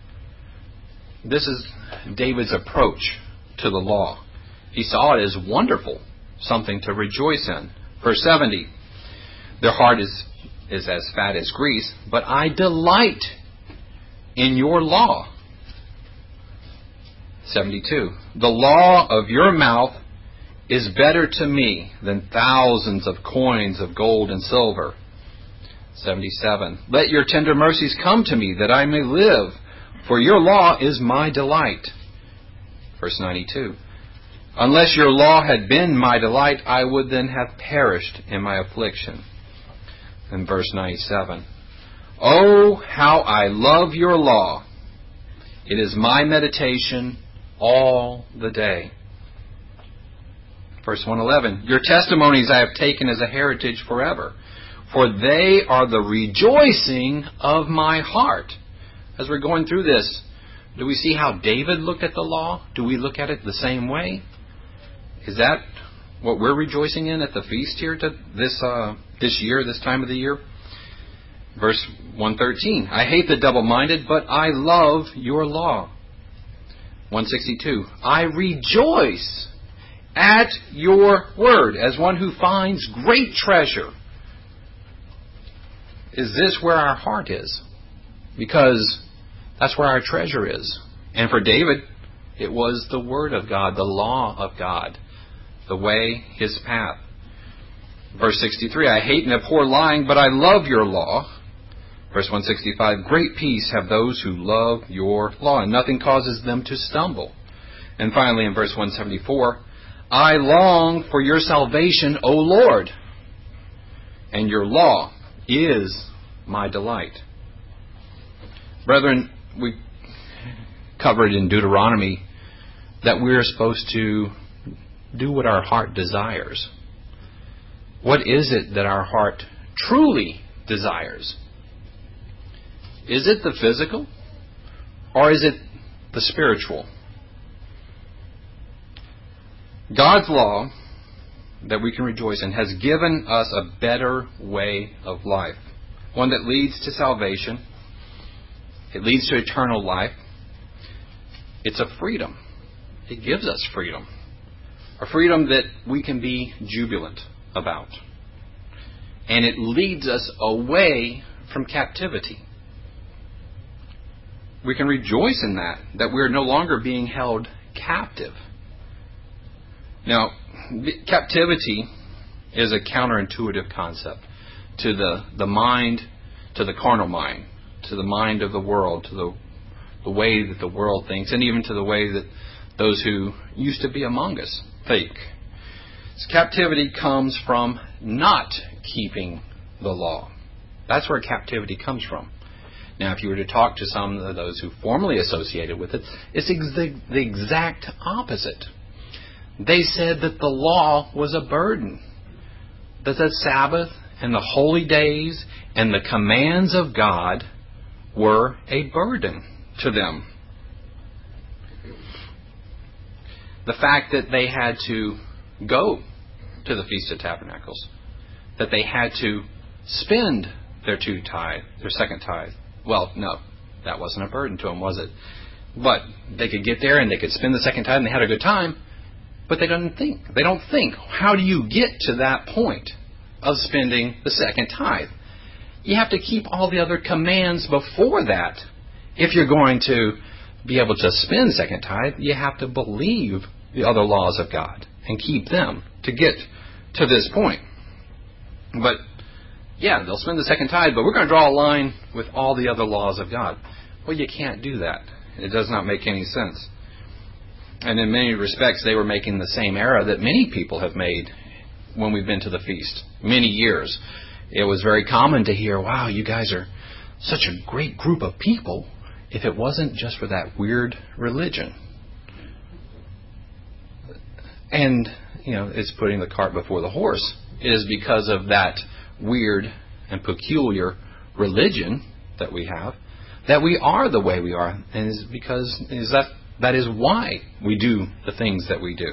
This is David's approach to the law. He saw it as wonderful, something to rejoice in. Verse seventy. Their heart is is as fat as grease, but I delight in your law. seventy-two. The law of your mouth is better to me than thousands of coins of gold and silver. seventy-seven. Let your tender mercies come to me that I may live, for your law is my delight. Verse ninety-two. Unless your law had been my delight, I would then have perished in my affliction. In verse ninety-seven, oh, how I love your law. It is my meditation all the day. Verse one eleven, your testimonies I have taken as a heritage forever, for they are the rejoicing of my heart. As we're going through this, do we see how David looked at the law? Do we look at it the same way? Is that what we're rejoicing in at the feast here to this uh, this year, this time of the year? Verse one thirteen. I hate the double-minded, but I love your law. one sixty-two. I rejoice at your word as one who finds great treasure. Is this where our heart is? Because that's where our treasure is. And for David, it was the word of God, the law of God, the way, His path. Verse sixty-three, I hate and abhor lying, but I love your law. Verse one sixty-five, great peace have those who love your law, and nothing causes them to stumble. And finally in verse one seventy-four, I long for your salvation, O Lord, and your law is my delight. Brethren, we covered in Deuteronomy that we're supposed to do what our heart desires. What is it that our heart truly desires? Is it the physical, or is it the spiritual? God's law that we can rejoice in has given us a better way of life, one that leads to salvation. It leads to eternal life. It's a freedom. It gives us freedom, a freedom that we can be jubilant about. And it leads us away from captivity. We can rejoice in that, that we're no longer being held captive. Now, captivity is a counterintuitive concept to the, the mind, to the carnal mind, to the mind of the world, to the, the way that the world thinks, and even to the way that those who used to be among us think. So captivity comes from not keeping the law. That's where captivity comes from. Now, if you were to talk to some of those who formerly associated with it, it's ex- the exact opposite. They said that the law was a burden, that the Sabbath and the holy days and the commands of God were a burden to them. The fact that they had to go to the Feast of Tabernacles, that they had to spend their two tithe, their second tithe. Well, no, that wasn't a burden to them, was it? But they could get there and they could spend the second tithe and they had a good time, but they don't think. They don't think, how do you get to that point of spending the second tithe? You have to keep all the other commands before that. If you're going to be able to spend second tithe, you have to believe the other laws of God and keep them to get to this point. But yeah, they'll spend the second tithe, but we're going to draw a line with all the other laws of God. Well, you can't do that. It does not make any sense. And in many respects, they were making the same error that many people have made when we've been to the feast. Many years. It was very common to hear, wow, you guys are such a great group of people, if it wasn't just for that weird religion. And, you know, it's putting the cart before the horse. It is because of that weird and peculiar religion that we have that we are the way we are, and is because is that that is why we do the things that we do.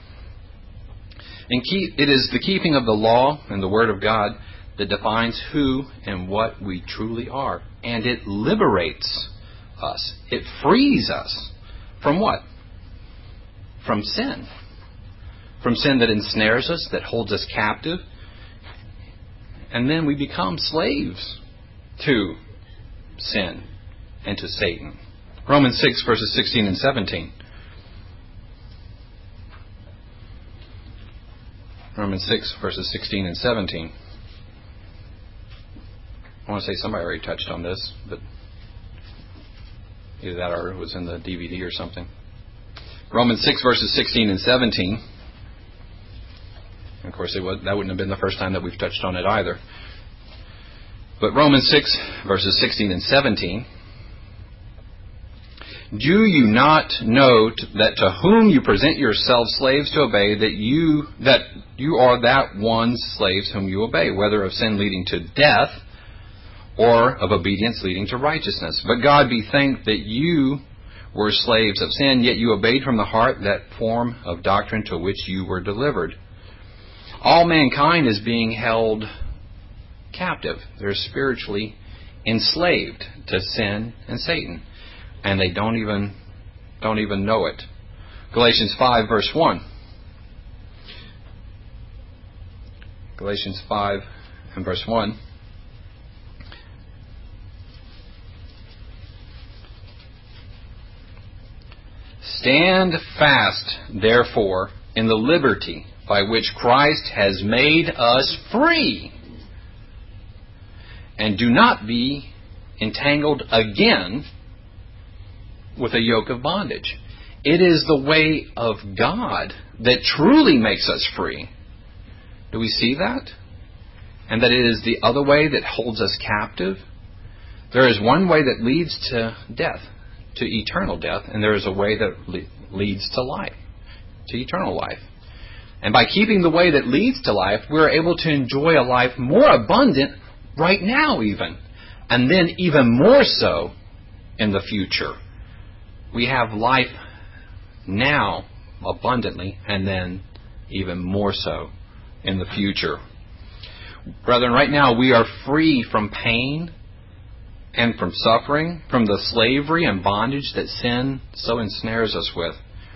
And keep, it is the keeping of the law and the Word of God that defines who and what we truly are, and it liberates us. It frees us from what? From sin. From sin that ensnares us, that holds us captive. And then we become slaves to sin and to Satan. Romans six, verses sixteen and seventeen. Romans six, verses sixteen and seventeen. I want to say somebody already touched on this, but either that or it was in the D V D or something. Romans six, verses sixteen and seventeen. Of course, it was, that wouldn't have been the first time that we've touched on it either. But Romans six, verses sixteen and seventeen. Do you not know that to whom you present yourselves slaves to obey, that you that you are that one's slaves whom you obey, whether of sin leading to death or of obedience leading to righteousness? But God be thanked that you were slaves of sin, yet you obeyed from the heart that form of doctrine to which you were delivered. All mankind is being held captive. They're spiritually enslaved to sin and Satan, and they don't even don't even know it. Galatians five, verse one. Galatians five and verse one. Stand fast, therefore, in the liberty by which Christ has made us free, and do not be entangled again with a yoke of bondage. It is the way of God that truly makes us free. Do we see that? and that it is the other way that holds us captive. There is one way that leads to death, to eternal death, and there is a way that le- leads to life, to eternal life. And by keeping the way that leads to life, we're able to enjoy a life more abundant right now even, and then even more so in the future. We have life now abundantly, and then even more so in the future. Brethren, right now we are free from pain and from suffering, from the slavery and bondage that sin so ensnares us with.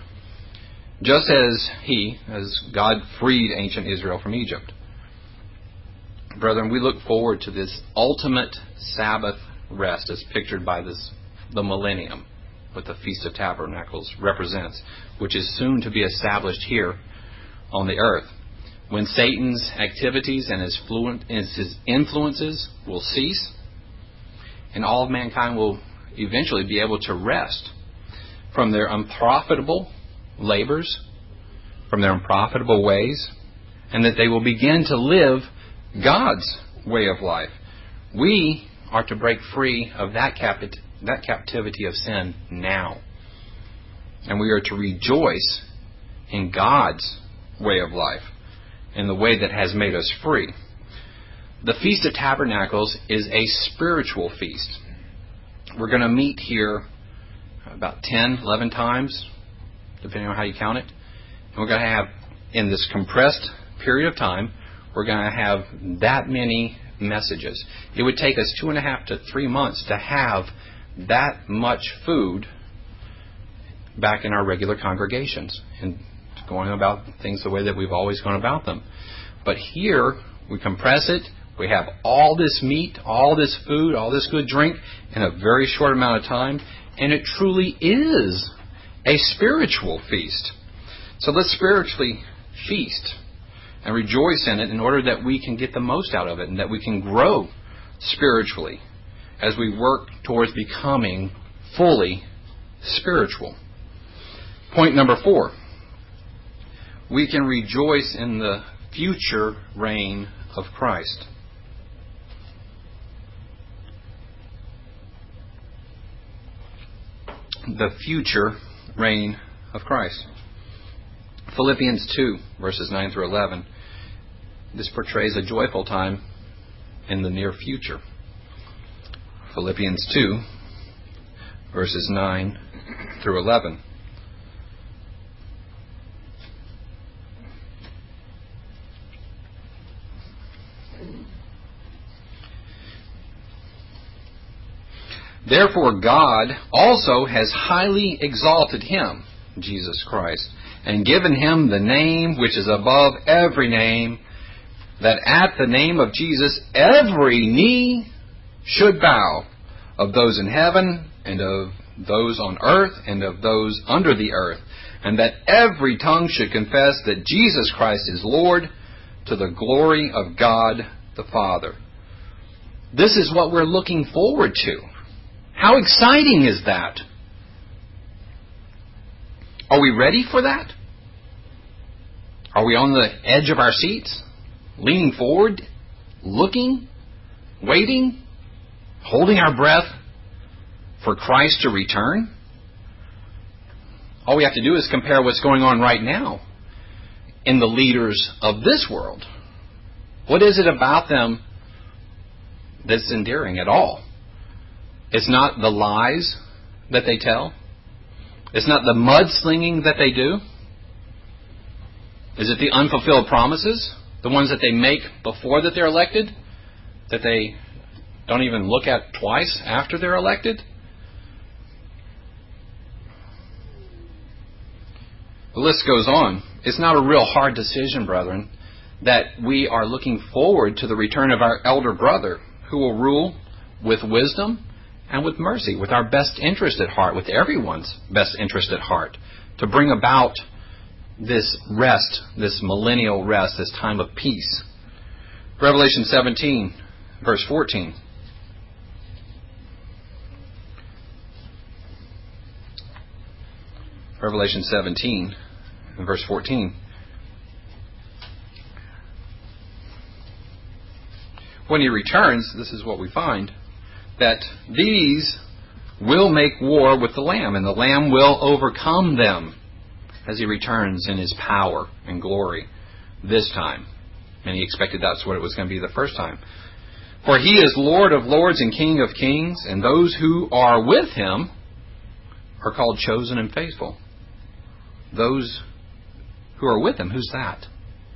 Just as He, as God freed ancient Israel from Egypt. Brethren, we look forward to this ultimate Sabbath rest as pictured by this, the millennium, what the Feast of Tabernacles represents, which is soon to be established here on the earth, when Satan's activities and his, fluent, his influences will cease, and all of mankind will eventually be able to rest from their unprofitable labors, from their unprofitable ways, and that they will begin to live God's way of life. We are to break free of that, capti- that captivity of sin now. And we are to rejoice in God's way of life, in the way that has made us free. The Feast of Tabernacles is a spiritual feast. We're going to meet here about ten, eleven times, depending on how you count it. And we're going to have, in this compressed period of time, we're going to have that many messages. It would take us two and a half to three months to have that much food back in our regular congregations and going about things the way that we've always gone about them. But here, we compress it. We have all this meat, all this food, all this good drink in a very short amount of time. And it truly is a spiritual feast. So let's spiritually feast and rejoice in it in order that we can get the most out of it and that we can grow spiritually as we work towards becoming fully spiritual. Point number four. We can rejoice in the future reign of Christ. The future reign of Christ. Philippians two, verses nine through eleven. This portrays a joyful time in the near future. Philippians two, verses nine through eleven. Therefore God also has highly exalted Him, Jesus Christ, and given Him the name which is above every name, that at the name of Jesus every knee should bow, of those in heaven and of those on earth and of those under the earth, and that every tongue should confess that Jesus Christ is Lord, to the glory of God the Father. This is what we're looking forward to. How exciting is that? Are we ready for that? Are we on the edge of our seats, leaning forward, looking, waiting, holding our breath for Christ to return? All we have to do is compare what's going on right now in the leaders of this world. What is it about them that's endearing at all? It's not the lies that they tell. It's not the mudslinging that they do. Is it the unfulfilled promises? The ones that they make before that they're elected? That they don't even look at twice after they're elected? The list goes on. It's not a real hard decision, brethren, that we are looking forward to the return of our elder brother who will rule with wisdom and with mercy, with our best interest at heart, with everyone's best interest at heart, to bring about this rest, this millennial rest, this time of peace. Revelation seventeen, verse fourteen. Revelation seventeen, verse fourteen. when He returns, this is what we find, that these will make war with the Lamb, and the Lamb will overcome them as He returns in His power and glory this time. And He expected that's what it was going to be the first time. For He is Lord of lords and King of kings, and those who are with Him are called chosen and faithful. Those who are with Him, who's that?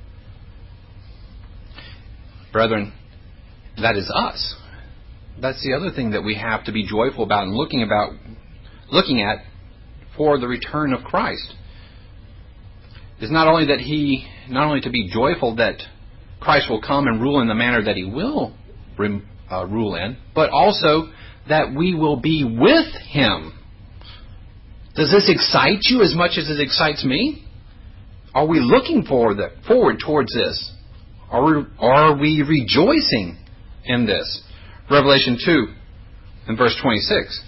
Brethren, that is us. That's the other thing that we have to be joyful about and looking about, looking at for the return of Christ. Is not only that He, not only to be joyful that Christ will come and rule in the manner that He will uh, rule in, but also that we will be with Him. Does this excite you as much as it excites me? Are we looking forward, forward towards this? Are we, are we rejoicing in this? Revelation two and verse twenty-six.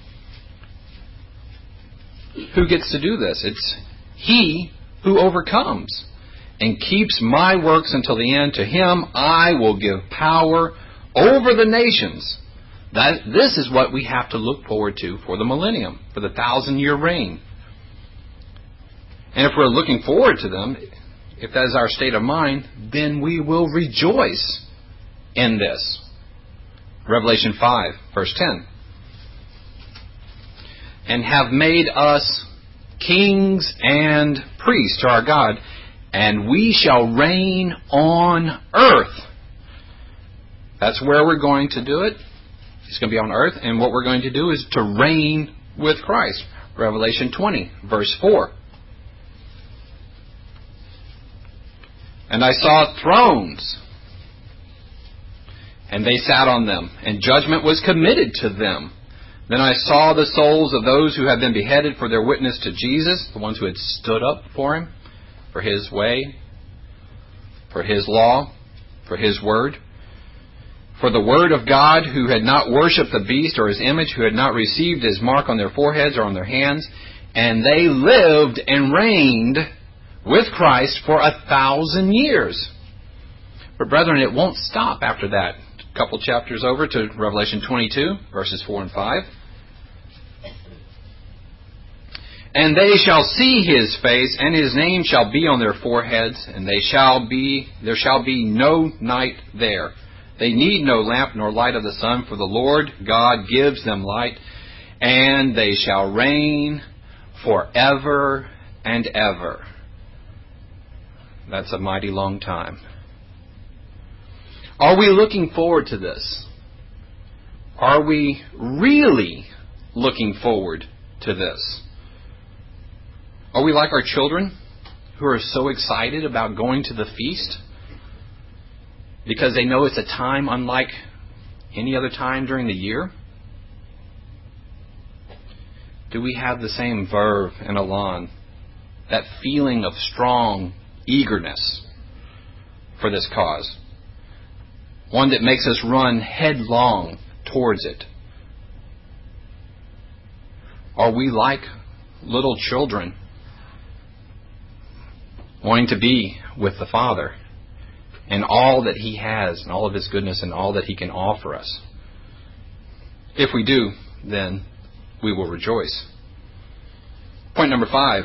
Who gets to do this? It's He who overcomes and keeps my works until the end. To Him I will give power over the nations. That this is what we have to look forward to for the millennium, for the thousand-year reign. And if we're looking forward to them, if that is our state of mind, then we will rejoice in this. Revelation five, verse ten. And have made us kings and priests to our God, and we shall reign on earth. That's where we're going to do it. It's going to be on earth, and what we're going to do is to reign with Christ. Revelation twenty, verse four. And I saw thrones, and they sat on them, and judgment was committed to them. Then I saw the souls of those who had been beheaded for their witness to Jesus, the ones who had stood up for Him, for His way, for His law, for His word, for the word of God, who had not worshipped the beast or his image, who had not received his mark on their foreheads or on their hands, and they lived and reigned with Christ for a thousand years. But brethren, it won't stop after that. A couple chapters over to Revelation twenty-two, verses four and five. And they shall see His face, and His name shall be on their foreheads, and they shall be there shall be no night there. They need no lamp nor light of the sun, for the Lord God gives them light, and they shall reign forever and ever. That's a mighty long time. Are we looking forward to this? Are we really looking forward to this? Are we like our children who are so excited about going to the feast because they know it's a time unlike any other time during the year? Do we have the same verve and elan, that feeling of strong eagerness for this cause? One that makes us run headlong towards it. Are we like little children wanting to be with the Father and all that He has and all of His goodness and all that He can offer us? If we do, then we will rejoice. Point number five.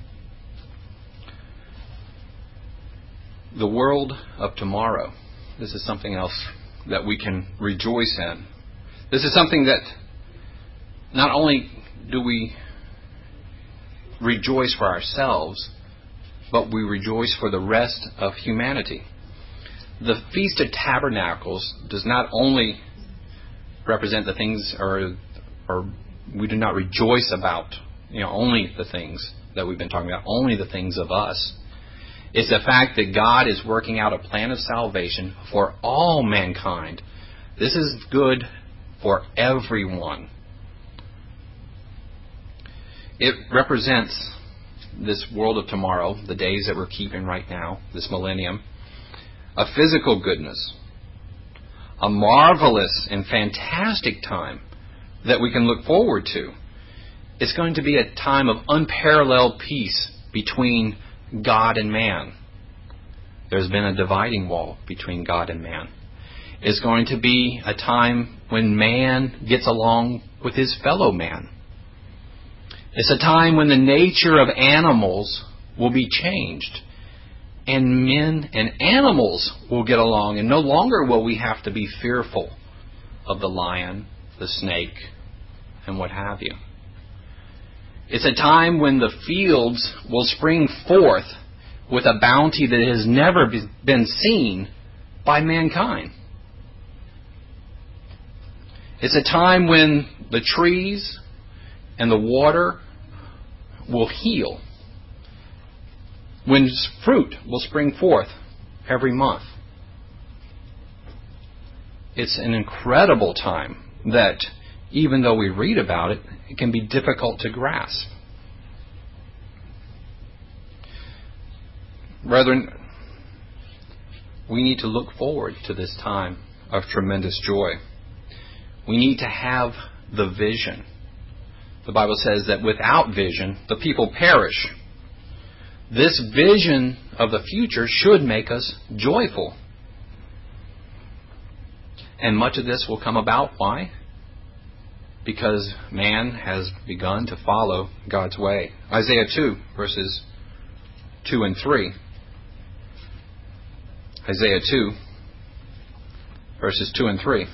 The world of tomorrow. This is something else that we can rejoice in. This is something that not only do we rejoice for ourselves, but we rejoice for the rest of humanity. The Feast of Tabernacles does not only represent the things, or, or we do not rejoice about, you know, only the things that we've been talking about, only the things of us. It's the fact that God is working out a plan of salvation for all mankind. This is good for everyone. It represents this world of tomorrow, the days that we're keeping right now, this millennium, a physical goodness, a marvelous and fantastic time that we can look forward to. It's going to be a time of unparalleled peace between God and man. There's been a dividing wall between God and man. It's going to be a time when man gets along with his fellow man. It's a time when the nature of animals will be changed. And men and animals will get along. And no longer will we have to be fearful of the lion, the snake, and what have you. It's a time when the fields will spring forth with a bounty that has never been seen by mankind. It's a time when the trees and the water will heal, when fruit will spring forth every month. It's an incredible time that, even though we read about it, it can be difficult to grasp. Brethren, we need to look forward to this time of tremendous joy. We need to have the vision. The Bible says that without vision, the people perish. This vision of the future should make us joyful. And much of this will come about. Why? Because man has begun to follow God's way. Isaiah two, verses two and three. Isaiah two, verses two and three.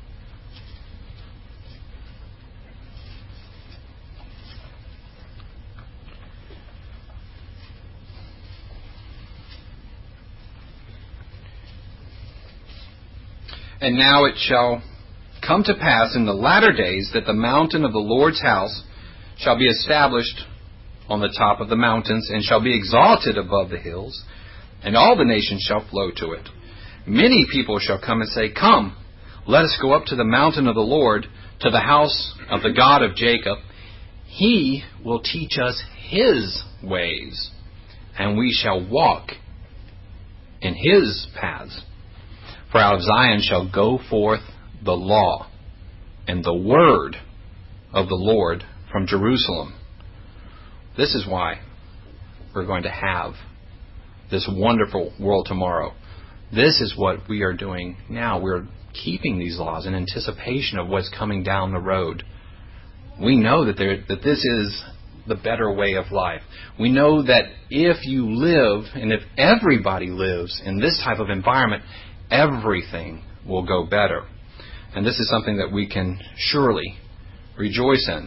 And now it shall come to pass in the latter days that the mountain of the Lord's house shall be established on the top of the mountains, and shall be exalted above the hills, and all the nations shall flow to it. Many people shall come and say, Come, let us go up to the mountain of the Lord, to the house of the God of Jacob. He will teach us His ways, and we shall walk in His paths. For out of Zion shall go forth the law and the word of the Lord from Jerusalem. This is why we're going to have this wonderful world tomorrow. This is what we are doing now. We're keeping these laws in anticipation of what's coming down the road. We know that there, that this is the better way of life. We know that if you live, and if everybody lives in this type of environment, everything will go better. And this is something that we can surely rejoice in.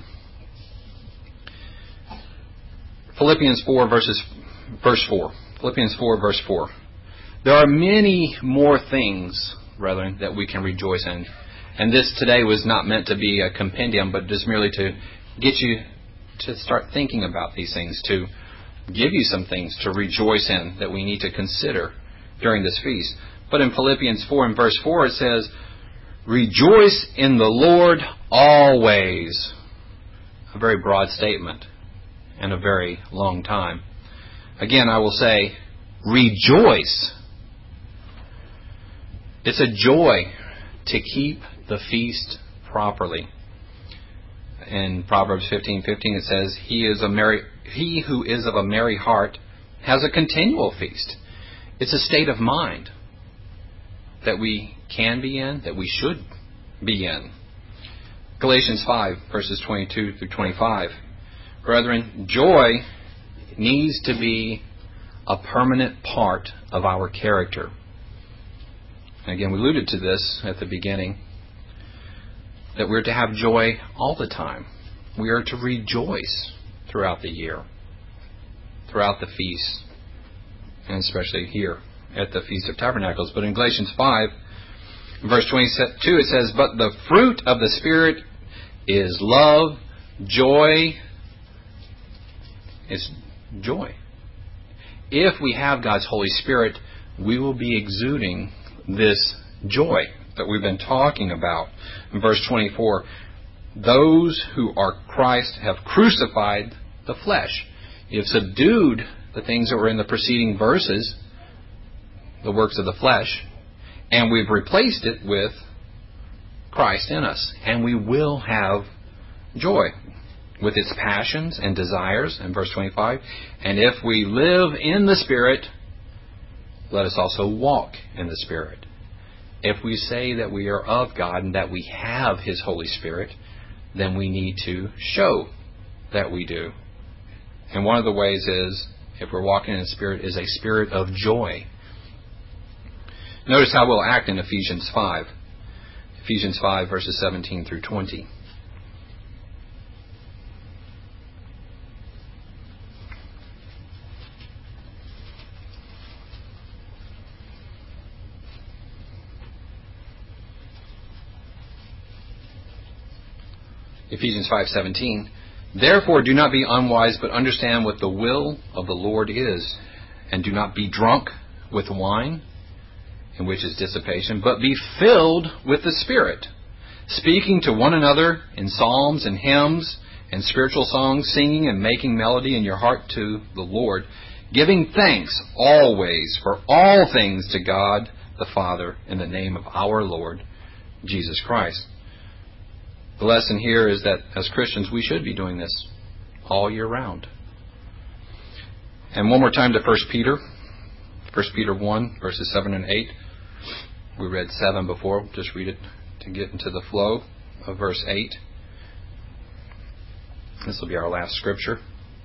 Philippians four, verses, verse four. Philippians four, verse four. There are many more things, brethren, that we can rejoice in. And this today was not meant to be a compendium, but just merely to get you to start thinking about these things, to give you some things to rejoice in that we need to consider during this feast. But in Philippians four and verse four it says, Rejoice in the Lord always. A very broad statement and a very long time. Again, I will say, rejoice. It's a joy to keep the feast properly. In Proverbs fifteen fifteen it says, He is a merry, he who is of a merry heart has a continual feast. It's a state of mind that we can be in, that we should be in. Galatians five, verses twenty-two through twenty-five. Brethren, joy needs to be a permanent part of our character. And again, we alluded to this at the beginning, that we're to have joy all the time. We are to rejoice throughout the year, throughout the feast, and especially here at the Feast of Tabernacles. But in Galatians five, verse twenty-two, it says, But the fruit of the Spirit is love, joy. It's joy. If we have God's Holy Spirit, we will be exuding this joy that we've been talking about. In verse twenty-four, those who are Christ have crucified the flesh. You've subdued the things that were in the preceding verses, the works of the flesh, and we've replaced it with Christ in us. And we will have joy with its passions and desires, in verse twenty-five. And if we live in the Spirit, let us also walk in the Spirit. if we say that we are of God and that we have His Holy Spirit, then we need to show that we do. And one of the ways is, if we're walking in the Spirit, is a spirit of joy. Notice how we'll act in Ephesians five. Ephesians five, verses seventeen through twenty. Ephesians five seventeen. Therefore do not be unwise, but understand what the will of the Lord is. And do not be drunk with wine, in which is dissipation, but be filled with the Spirit, speaking to one another in psalms and hymns and spiritual songs, singing and making melody in your heart to the Lord, giving thanks always for all things to God the Father in the name of our Lord Jesus Christ. The lesson here is that as Christians we should be doing this all year round. And one more time to First Peter. First Peter one, verses seven and eight. We read seven before. We'll just read it to get into the flow of verse eight. This will be our last scripture.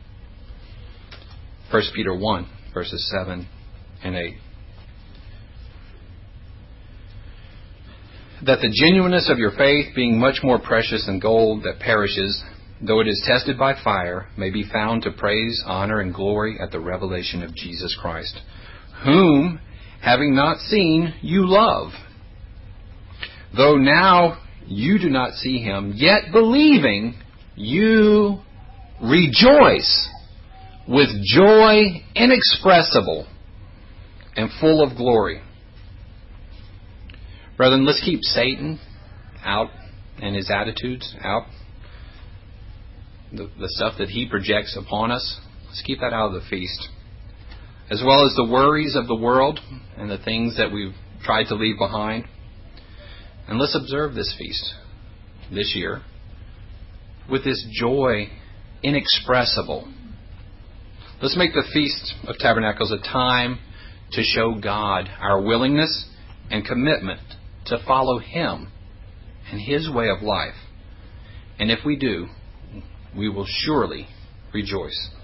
First Peter one, verses seven and eight. That the genuineness of your faith, being much more precious than gold that perishes, though it is tested by fire, may be found to praise, honor, and glory at the revelation of Jesus Christ, whom, having not seen, you love. Though now you do not see Him, yet believing, you rejoice with joy inexpressible and full of glory. Brethren, let's keep Satan out and his attitudes out. The, the stuff that he projects upon us, let's keep that out of the feast. As well as the worries of the world and the things that we've tried to leave behind. And let's observe this feast this year with this joy inexpressible. Let's make the Feast of Tabernacles a time to show God our willingness and commitment to follow Him and His way of life. And if we do, we will surely rejoice.